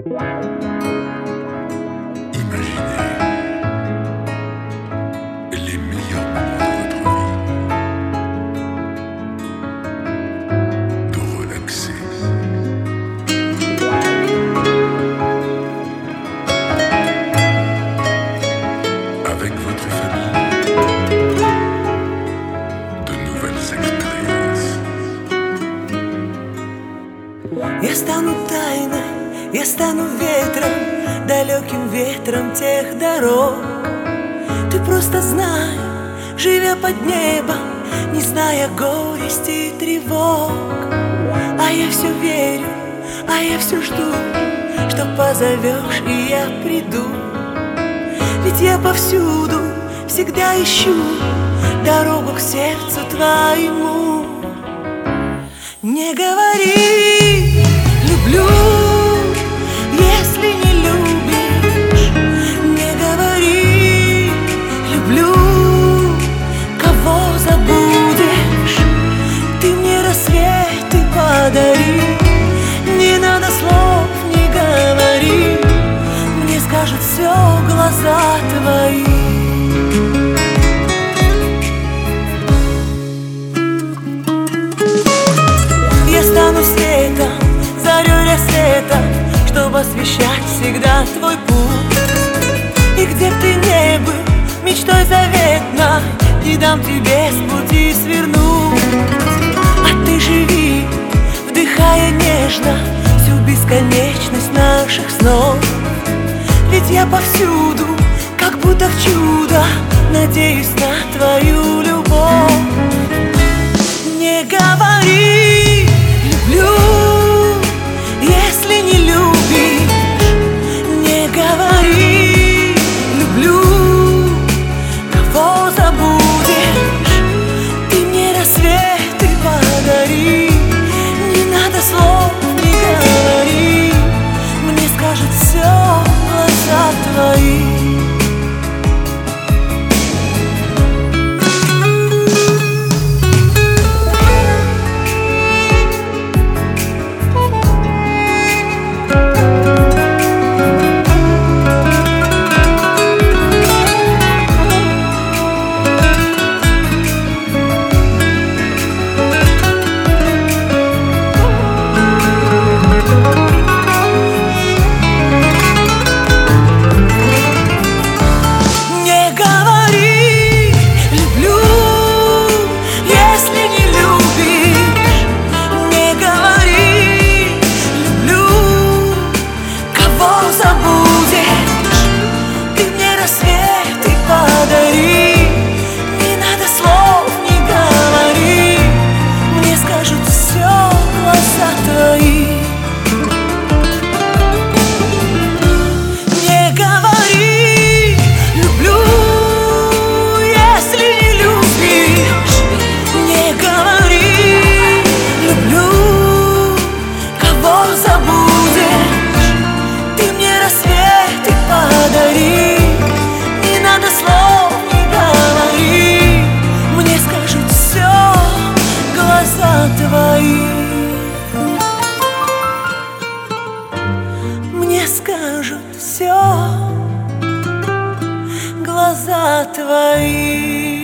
Imaginez les meilleurs moments de votre vie, de relaxer. Avec votre famille, de nouvelles expériences. Я стану тайной, я стану ветром, далеким ветром тех дорог. Ты просто знай, живя под небом, не зная горести и тревог. А я все верю, а я все жду, что позовешь, и я приду. Ведь я повсюду всегда ищу дорогу к сердцу твоему. Не говори «люблю», если не любишь. Не говори «люблю», кого забудешь. Ты мне рассветы подари, не надо слов, не говори, мне скажут все глаза твои. Я стану светом, зарей рассветом, чтобы освещать всегда твой путь. И где б ты не был, мечтой заветной, не дам тебе с пути свернуть. А ты живи, вдыхая нежно всю бесконечность наших снов. Ведь я повсюду, как будто в чудо, надеюсь на твою любовь. Не говори «люблю», если не любишь. Не говори «люблю», кого забудешь. Ты мне рассветы подари, не надо слов, не говори, мне скажут все глаза твои. Мне скажут все глаза твои.